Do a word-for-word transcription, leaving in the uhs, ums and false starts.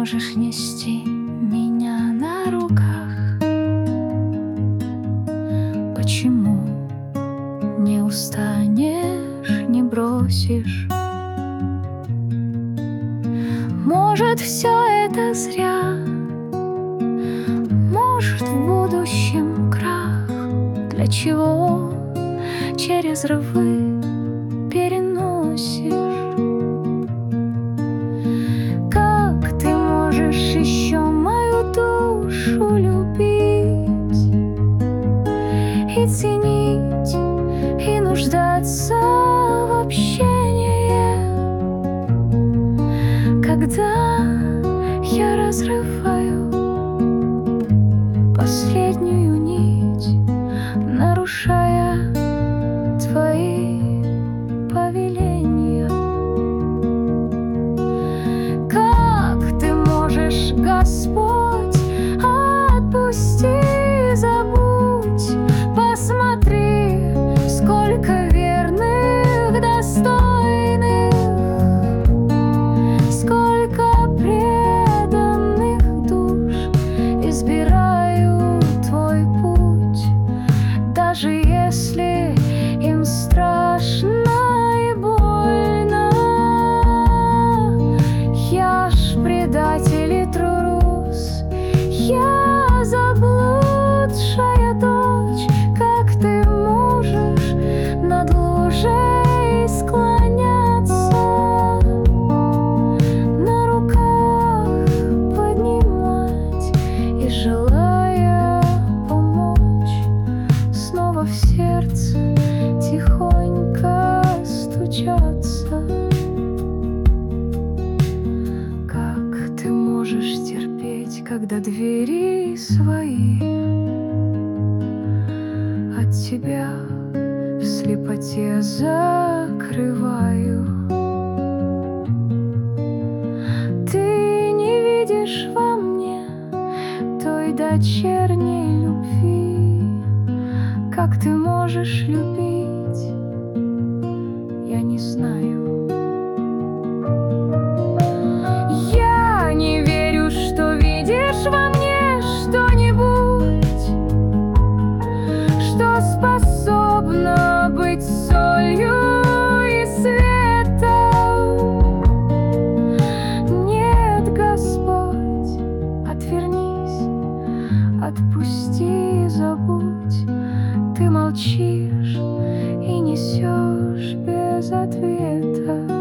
можешь нести меня на руках? Почему не устанешь, не бросишь? Может, все это зря, может, в будущем крах. Для чего через рвы переносишь? Как ты можешь еще мою душу любить и ценить, и нуждаться в общении, когда я разрываю последнюю нить, нарушая твои повеления? Как ты можешь, Господь, отпусти, забудь? Посмотри, сколько верных, достойных, сколько преданных душ избирают твой путь, даже если им страшно и больно. Я ж предатель и трус, я заблудшая дочь. Как ты можешь над лужей склоняться, на руках поднимать и, желая помочь, снова в сердце тихонько стучаться? Как ты можешь терпеть, когда двери свои от тебя в слепоте закрываю? Ты не видишь во мне той дочерней любви. Как ты можешь любить, я не знаю. Я не верю, что видишь во мне что-нибудь, что способно быть солью и светом. Нет, Господь, отвернись, отпусти, забудь. Ты молчишь и несешь без ответа.